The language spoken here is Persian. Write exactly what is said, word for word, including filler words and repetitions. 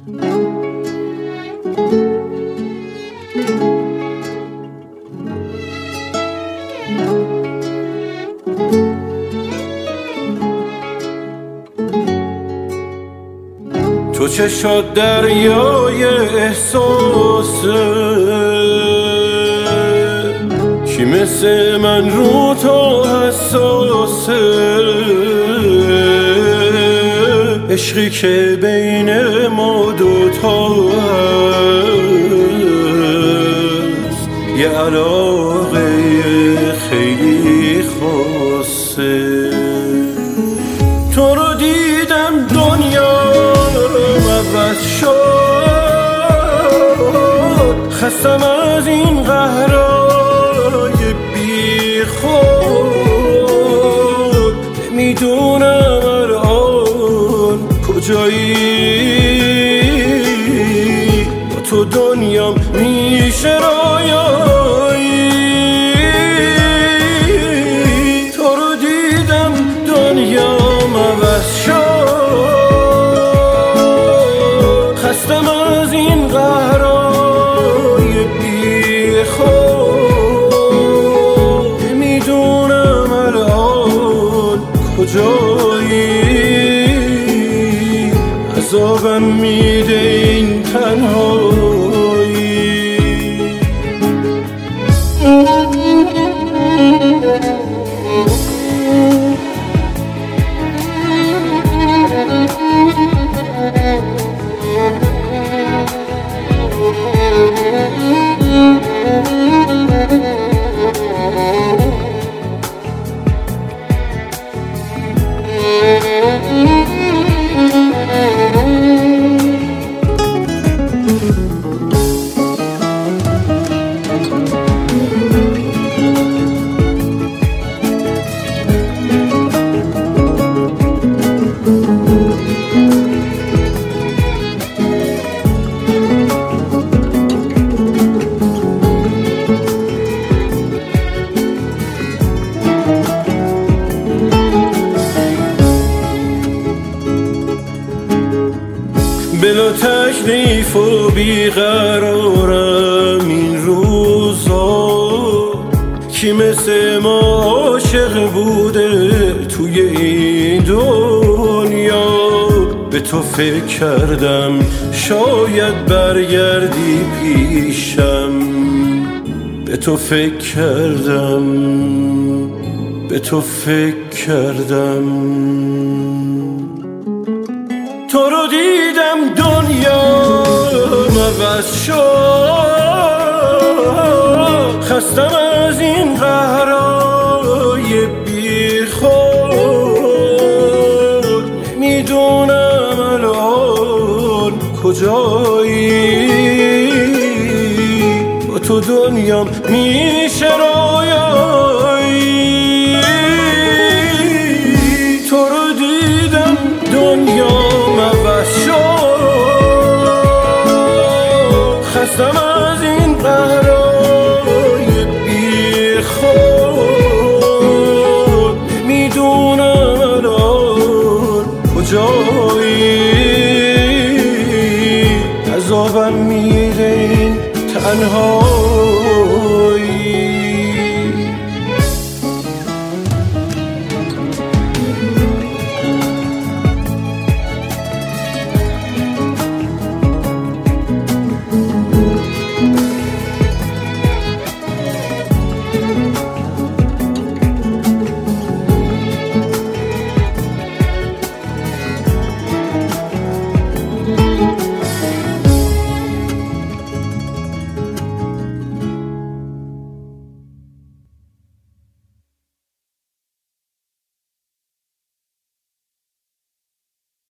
تو چشات دریای احساسه، کی مثل من رو تو حساسه، عشقی که بین ما دوتا هست، یه علاقه خیلی خاصه. تو رو دیدم دنیا عوض شد، خستم از این قهرای بی خود، نمیدونم الان کجایی، با تو دنیام میشه رویایی. تو رو دیدم دنیام عوض شد، خستم از این قهرای بی خود، نمیدونم الان کجایی، عذابم میده این تنهایی. بلا تکلیف و بیقرارم این روزا، کی مثل ما عاشق بوده توی این دنیا. به تو فکر کردم شاید برگردی پیشم، به تو فکر کردم، به تو فکر کردم. تو رو دیدم دنیا عوض شد، خستم از این قهرای بی خود، نمیدونم الان کجایی، با تو دنیام میشه رویایی. تو رو دیدم دنیا خستم از این قهرای بی خود، نمیدونم الان کجایی، عذابم میده این تنها